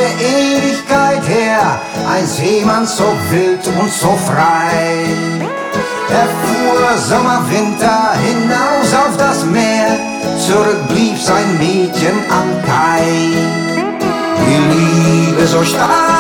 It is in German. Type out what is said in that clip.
der Ewigkeit her, ein Seemann so wild und so frei. Er fuhr Sommer, Winter hinaus auf das Meer, zurück blieb sein Mädchen am Kai. Die Liebe so stark